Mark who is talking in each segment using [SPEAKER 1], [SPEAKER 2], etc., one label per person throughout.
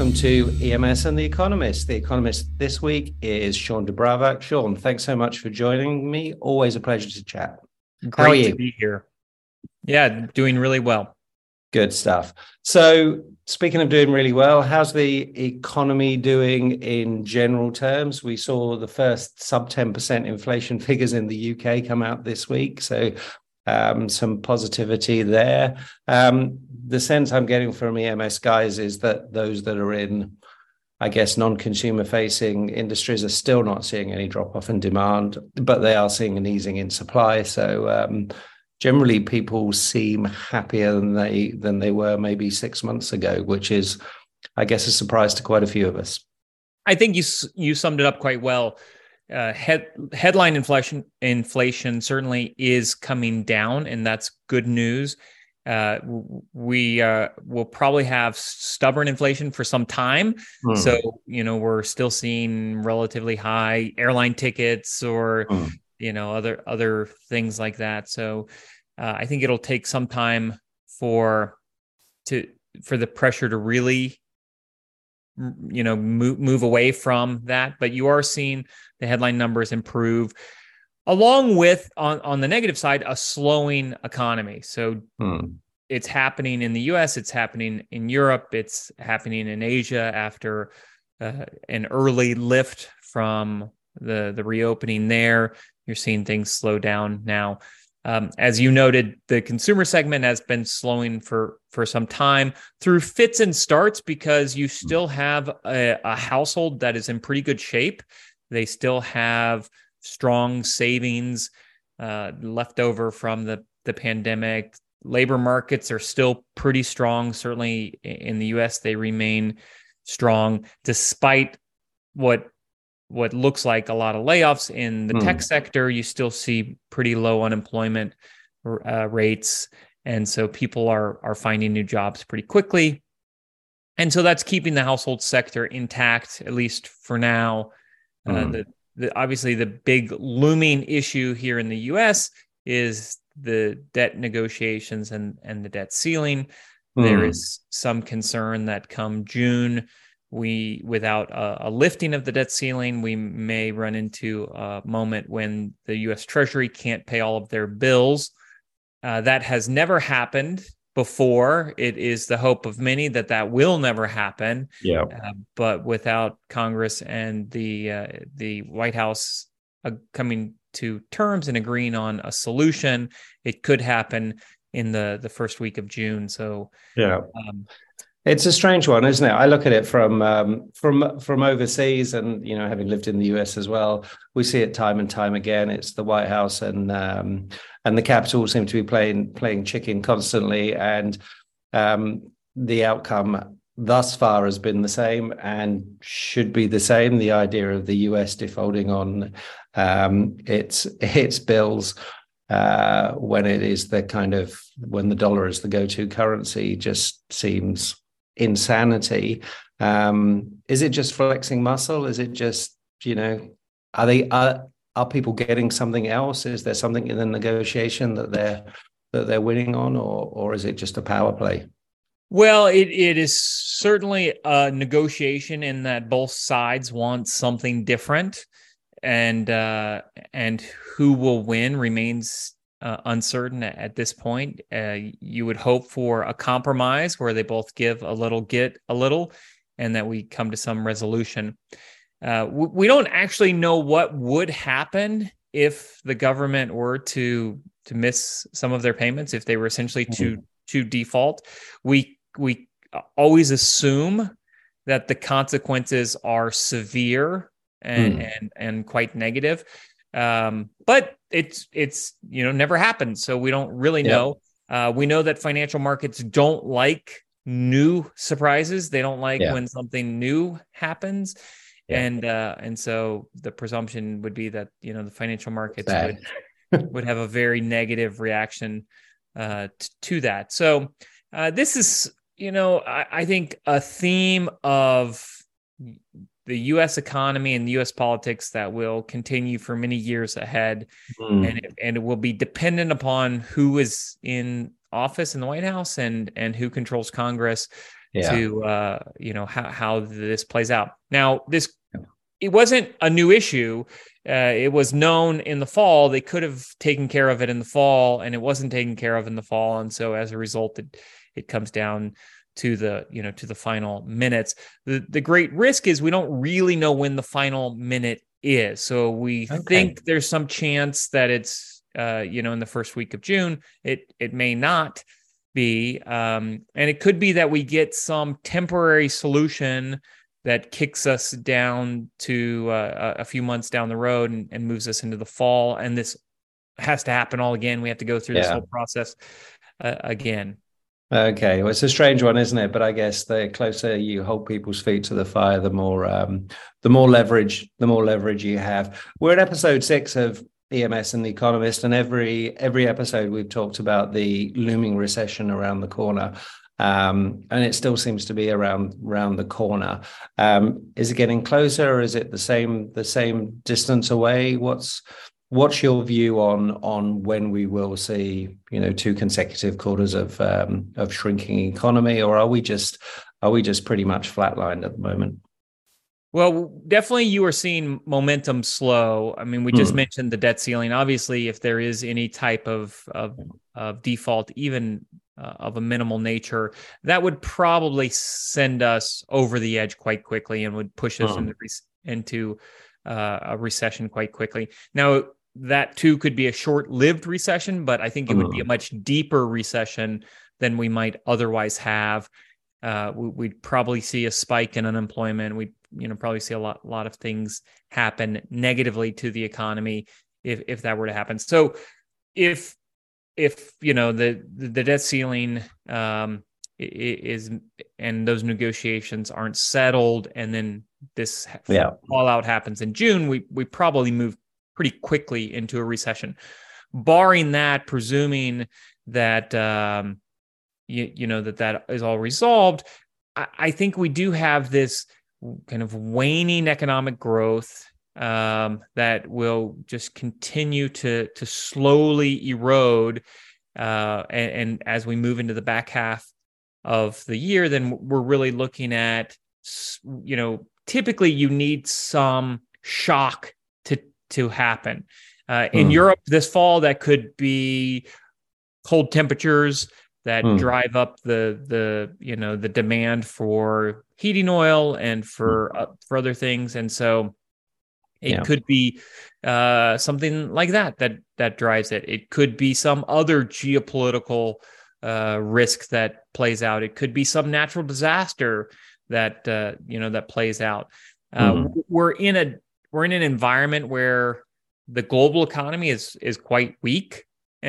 [SPEAKER 1] welcome to EMS and The Economist. The Economist this week is Sean Dubravac. Sean, thanks so much for joining me. Always a pleasure to chat. How are
[SPEAKER 2] Great
[SPEAKER 1] you?
[SPEAKER 2] to be here. Yeah, doing really well.
[SPEAKER 1] Good stuff. So, speaking of doing really well, how's the economy doing in general terms? We saw the first sub 10% inflation figures in the UK come out this week. So, some positivity there. The sense I'm getting from EMS guys is that those that are in, I guess, non-consumer facing industries are still not seeing any drop off in demand, but they are seeing an easing in supply. So generally people seem happier than they were maybe 6 months ago, which is, I guess, a surprise to quite a few of us.
[SPEAKER 2] I think you summed it up quite well. Headline inflation certainly is coming down, and that's good news. We will probably have stubborn inflation for some time. So, we're still seeing relatively high airline tickets or, other things like that. So I think it'll take some time for the pressure to really move away from that. But you are seeing the headline numbers improve, along with, on the negative side, a slowing economy. So it's happening in the US, it's happening in Europe, it's happening in Asia after an early lift from the reopening there. You're seeing things slow down now. As you noted, the consumer segment has been slowing for some time through fits and starts, because you still have a household that is in pretty good shape. They still have strong savings left over from the pandemic. Labor markets are still pretty strong. Certainly in the US, they remain strong, despite what looks like a lot of layoffs in the tech sector. You still see pretty low unemployment rates. And so people are finding new jobs pretty quickly. And so that's keeping the household sector intact, at least for now. Obviously, the big looming issue here in the US is the debt negotiations and the debt ceiling. There is some concern that come June, without a lifting of the debt ceiling, we may run into a moment when the U.S. Treasury can't pay all of their bills. That has never happened before. It is the hope of many that will never happen.
[SPEAKER 1] Yeah.
[SPEAKER 2] But without Congress and the White House coming to terms and agreeing on a solution, it could happen in the first week of June. So
[SPEAKER 1] yeah. It's a strange one, isn't it? I look at it from overseas, and having lived in the US as well, we see it time and time again. It's the White House and the Capitol seem to be playing chicken constantly, and the outcome thus far has been the same and should be the same. The idea of the US defaulting on its bills when it is when the dollar is the go-to currency just seems insanity. Is it just flexing muscle? Is it just, are people getting something else? Is there something in the negotiation that they're winning on, or is it just a power play?
[SPEAKER 2] Well, it is certainly a negotiation in that both sides want something different, and who will win remains uncertain at this point. You would hope for a compromise where they both give a little, get a little, and that we come to some resolution. We don't actually know what would happen if the government were to miss some of their payments, if they were essentially to default. We always assume that the consequences are severe and quite negative. But it's never happened, so we don't really know. We know that financial markets don't like new surprises. They don't like when something new happens. And so the presumption would be that the financial markets would have a very negative reaction to that. So this is I think a theme of the U.S. economy and the U.S. politics that will continue for many years ahead, and it will be dependent upon who is in office in the White House and who controls Congress.
[SPEAKER 1] Yeah.
[SPEAKER 2] to how this plays out. Now, it wasn't a new issue. It was known in the fall. They could have taken care of it in the fall, and it wasn't taken care of in the fall. And so as a result, it comes down to the final minutes. The great risk is we don't really know when the final minute is. So we think there's some chance that it's in the first week of June. It may not be, and it could be that we get some temporary solution that kicks us down to a few months down the road and moves us into the fall. And this has to happen all again. We have to go through this whole process again.
[SPEAKER 1] Okay, well, it's a strange one, isn't it? But I guess the closer you hold people's feet to the fire, the more leverage you have. We're at episode 6 of EMS and The Economist, and every episode we've talked about the looming recession around the corner. And it still seems to be around the corner. Is it getting closer, or is it the same distance away? What's your view on when we will see 2 consecutive quarters of shrinking economy, or are we just pretty much flatlined at the moment?
[SPEAKER 2] Well, definitely you are seeing momentum slow. I mean, we just mentioned the debt ceiling. Obviously, if there is any type of default, even of a minimal nature, that would probably send us over the edge quite quickly and would push us into a recession quite quickly. Now, that too could be a short-lived recession, but I think it would be a much deeper recession than we might otherwise have. We'd probably see a spike in unemployment. We'd probably see a lot of things happen negatively to the economy if that were to happen. So if the debt ceiling is, and those negotiations aren't settled, and then this fallout happens in June, we probably move pretty quickly into a recession. Barring that, presuming that that is all resolved, I think we do have this kind of waning economic growth that will just continue to slowly erode. And as we move into the back half of the year, then we're really looking at, typically you need some shock to happen. In Europe this fall, that could be cold temperatures that drive up the demand for heating oil and for other things. And so it could be something like that drives it. It could be some other geopolitical risk that plays out. It could be some natural disaster that that plays out. We're in an environment where the global economy is quite weak,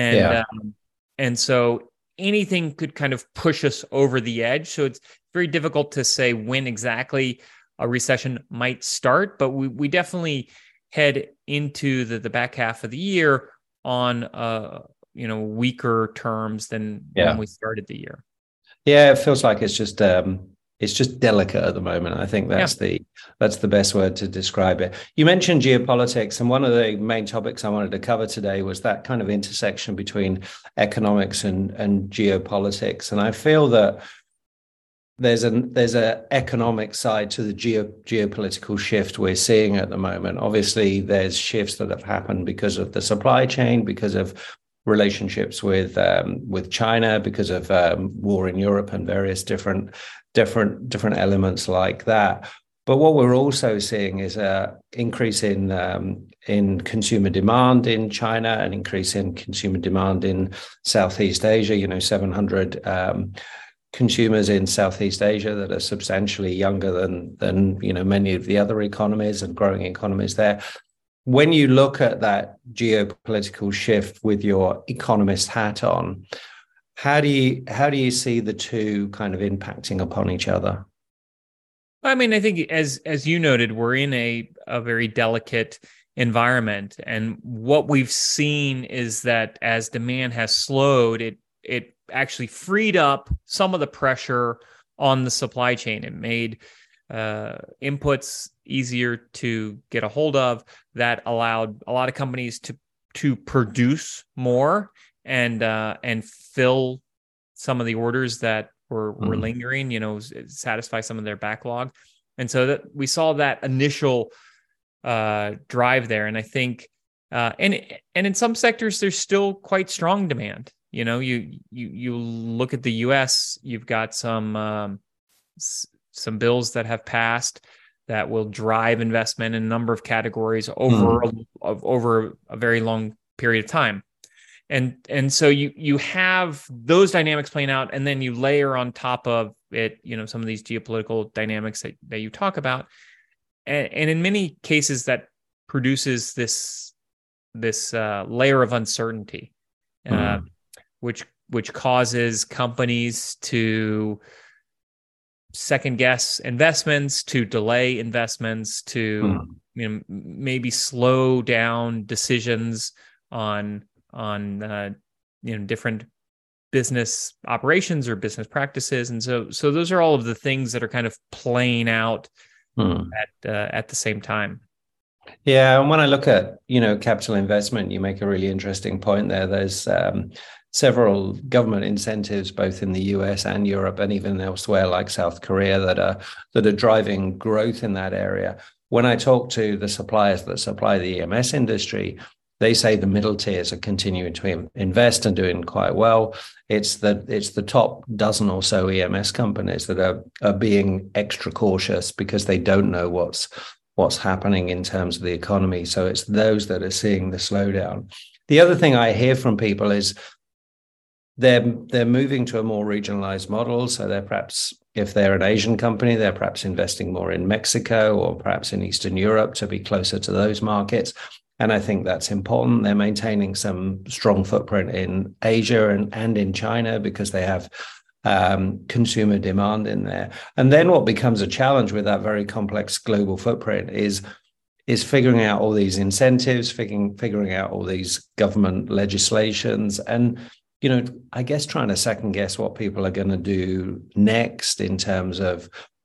[SPEAKER 2] and so anything could kind of push us over the edge. So it's very difficult to say when exactly a recession might start, but we definitely head into the back half of the year on weaker terms than when we started the year.
[SPEAKER 1] Yeah, it feels like it's just delicate at the moment. I think that's the best word to describe it. You mentioned geopolitics, and one of the main topics I wanted to cover today was that kind of intersection between economics and geopolitics. And I feel that there's an economic side to the geopolitical shift we're seeing at the moment. Obviously, there's shifts that have happened because of the supply chain, because of relationships with China, because of war in Europe and various different elements like that. But what we're also seeing is an increase in consumer demand in China, an increase in consumer demand in Southeast Asia. 700 consumers in Southeast Asia that are substantially younger than many of the other economies and growing economies there. When you look at that geopolitical shift with your economist hat on, how do you see the two kind of impacting upon each other?
[SPEAKER 2] I mean, I think as you noted, we're in a very delicate environment, and what we've seen is that as demand has slowed, it actually freed up some of the pressure on the supply chain. It made inputs easier to get a hold of. That allowed a lot of companies to produce more and fill some of the orders that were lingering, satisfy some of their backlog. And so that we saw that initial drive there. And I think, and in some sectors, there's still quite strong demand. You look at the U.S., you've got some bills that have passed that will drive investment in a number of categories over a very long period of time. And so you have those dynamics playing out, and then you layer on top of it, some of these geopolitical dynamics that you talk about. And in many cases that produces this layer of uncertainty, which causes companies to second guess investments, to delay investments, to maybe slow down decisions on different business operations or business practices. And so those are all of the things that are kind of playing out at the same time.
[SPEAKER 1] Yeah, and when I look at capital investment, you make a really interesting point there. There's several government incentives both in the US and Europe and even elsewhere like South Korea that are driving growth in that area. When I talk to the suppliers that supply the EMS industry, they say the middle tiers are continuing to invest and doing quite well. It's the top dozen or so EMS companies that are being extra cautious because they don't know what's happening in terms of the economy. So it's those that are seeing the slowdown. The other thing I hear from people is they're moving to a more regionalized model. So they're perhaps, if they're an Asian company, they're perhaps investing more in Mexico or perhaps in Eastern Europe to be closer to those markets. And I think that's important. They're maintaining some strong footprint in Asia and in China because they have consumer demand in there. And then what becomes a challenge with that very complex global footprint is figuring out all these incentives, figuring out all these government legislations, and I guess trying to second guess what people are going to do next in terms of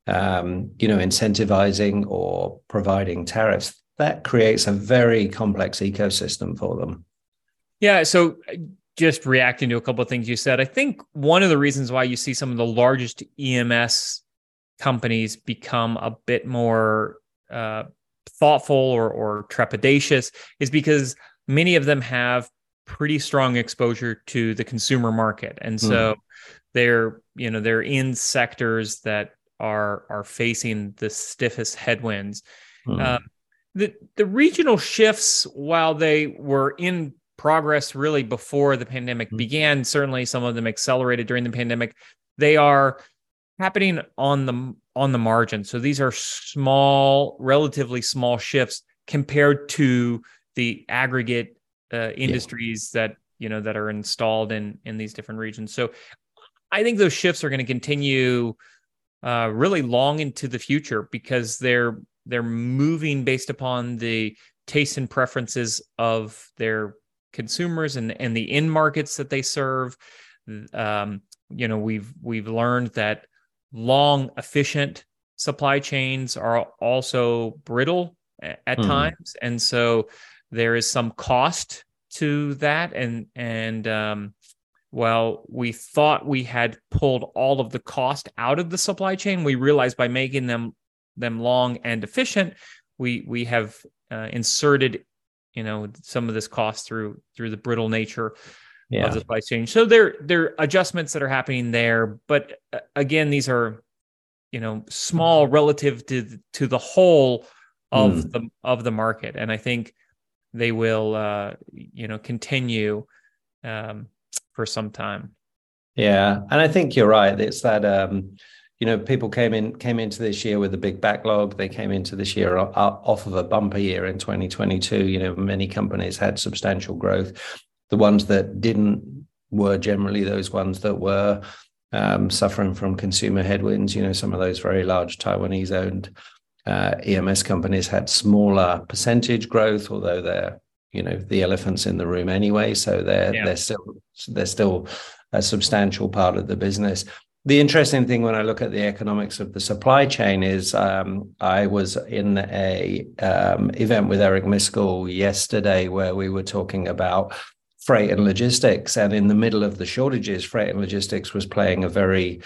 [SPEAKER 1] incentivizing or providing tariffs. That creates a very complex ecosystem for them.
[SPEAKER 2] Yeah. So just reacting to a couple of things you said, I think one of the reasons why you see some of the largest EMS companies become a bit more thoughtful or trepidatious is because many of them have pretty strong exposure to the consumer market. And so they're in sectors that are facing the stiffest headwinds. The regional shifts, while they were in progress really before the pandemic began, certainly some of them accelerated during the pandemic, they are happening on the margin. So these are relatively small shifts compared to the aggregate industries that are installed in these different regions. So I think those shifts are going to continue really long into the future because they're moving based upon the tastes and preferences of their consumers and the end markets that they serve. We've learned that long, efficient supply chains are also brittle at times, and so there is some cost to that. And while we thought we had pulled all of the cost out of the supply chain, we realized by making them long and efficient, we have inserted some of this cost through the brittle nature of the supply chain. So there are adjustments that are happening there, but again, these are small relative to the whole of the market, and I think they will continue for some time.
[SPEAKER 1] Yeah, and I think you're right. It's that people came into this year with a big backlog. They came into this year off of a bumper year in 2022. Many companies had substantial growth. The ones that didn't were generally those ones that were suffering from consumer headwinds. Some of those very large Taiwanese-owned EMS companies had smaller percentage growth, although they're the elephants in the room anyway. So they're still a substantial part of the business. The interesting thing when I look at the economics of the supply chain is I was in a event with Eric Miskell yesterday where we were talking about freight and logistics. And in the middle of the shortages, freight and logistics was playing a very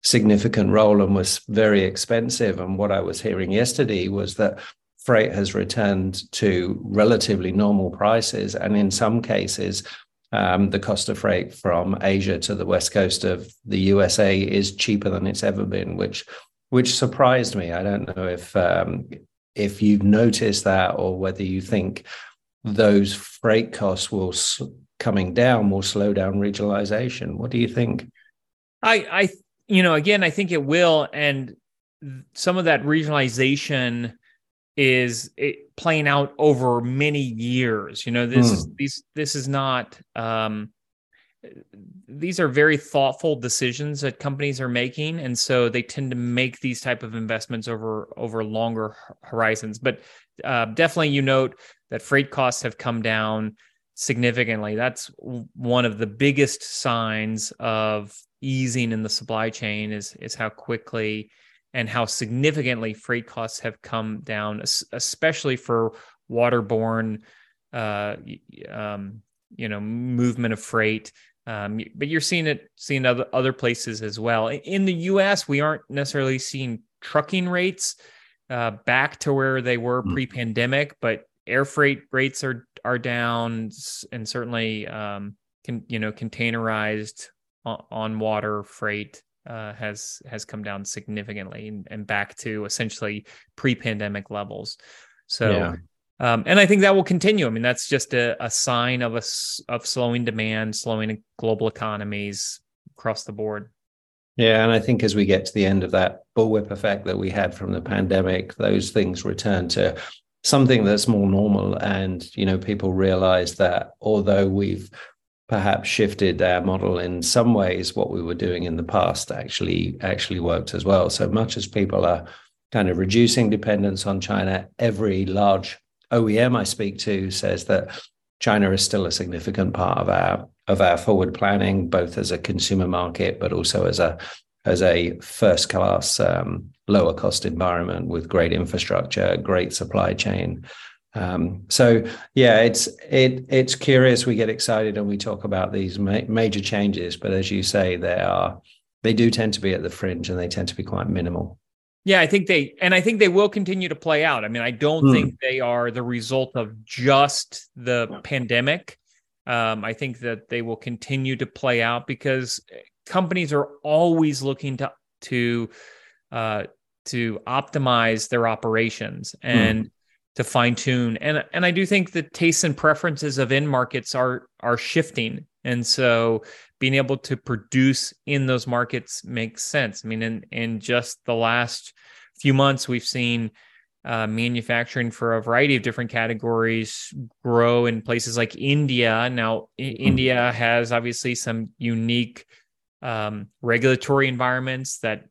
[SPEAKER 1] significant role and was very expensive. And what I was hearing yesterday was that freight has returned to relatively normal prices, and in some cases, the cost of freight from Asia to the west coast of the USA is cheaper than it's ever been, which surprised me. I don't know if you've noticed that, or whether you think those freight costs coming down will slow down regionalization. What do you think?
[SPEAKER 2] Again, I think it will, and some of that regionalization is playing out over many years. This is not. These are very thoughtful decisions that companies are making, and so they tend to make these type of investments over longer horizons. But definitely, you note that freight costs have come down significantly. That's one of the biggest signs of easing in the supply chain is how quickly and how significantly freight costs have come down, especially for waterborne, movement of freight. But you're seeing other places as well. In the U.S., we aren't necessarily seeing trucking rates back to where they were pre-pandemic, but air freight rates are down, and certainly containerized on water freight has come down significantly and back to essentially pre-pandemic levels. So. Yeah. And I think that will continue. I mean, that's just a sign of slowing demand, slowing global economies across the board.
[SPEAKER 1] Yeah, and I think as we get to the end of that bullwhip effect that we had from the pandemic, those things return to something that's more normal. And, people realize that although we've perhaps shifted our model in some ways, what we were doing in the past actually worked as well. So much as people are kind of reducing dependence on China, every large OEM I speak to says that China is still a significant part of our forward planning, both as a consumer market, but also as a first class, lower cost environment with great infrastructure, great supply chain. So yeah, it's curious. We get excited and we talk about these major changes, but as you say, they do tend to be at the fringe, and they tend to be quite minimal.
[SPEAKER 2] Yeah, I think they will continue to play out. I mean, I don't think they are the result of just the pandemic. I think that they will continue to play out because companies are always looking to optimize their operations and to fine tune. And I do think the tastes and preferences of end markets are shifting. And so being able to produce in those markets makes sense. I mean, in just the last few months, we've seen manufacturing for a variety of different categories grow in places like India. Now, India has obviously some unique regulatory environments that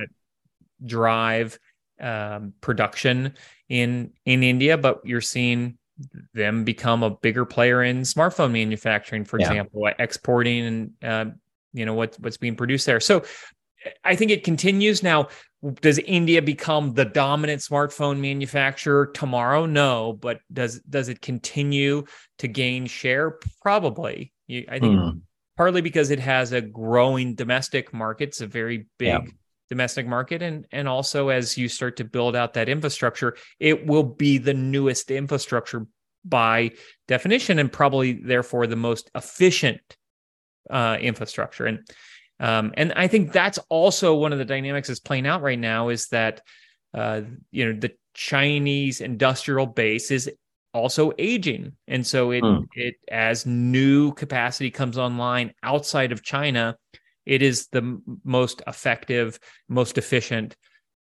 [SPEAKER 2] drive production in India, but you're seeing them become a bigger player in smartphone manufacturing, for example, exporting and what's being produced there. So I think it continues. Now, does India become the dominant smartphone manufacturer tomorrow? No, but does it continue to gain share? Probably. I think partly because it has a growing domestic market. It's a very big domestic market. And also as you start to build out that infrastructure, it will be the newest infrastructure by definition, and probably therefore the most efficient infrastructure. And I think that's also one of the dynamics that's playing out right now is that, the Chinese industrial base is also aging. And so it as new capacity comes online outside of China, it is the most effective, most efficient,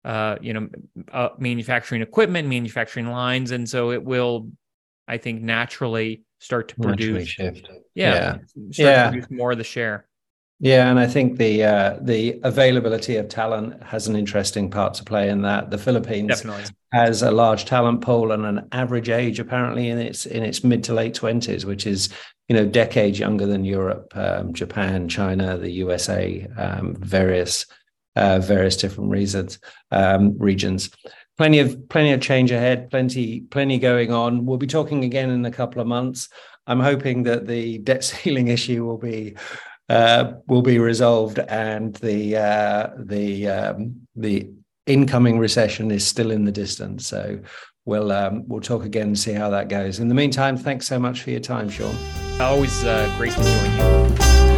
[SPEAKER 2] manufacturing equipment, manufacturing lines. And so it will, I think, naturally start to produce.
[SPEAKER 1] Shift.
[SPEAKER 2] To produce more of the share.
[SPEAKER 1] Yeah, and I think the availability of talent has an interesting part to play in that. The Philippines
[SPEAKER 2] Definitely
[SPEAKER 1] has a large talent pool and an average age apparently in its mid to late 20s, which is decades younger than Europe, Japan, China, the USA, various different regions. Plenty of change ahead. Plenty going on. We'll be talking again in a couple of months. I'm hoping that the debt ceiling issue will be will be resolved, and the incoming recession is still in the distance. So we'll talk again and see how that goes. In the meantime, thanks so much for your time, Sean.
[SPEAKER 2] Always great to join you.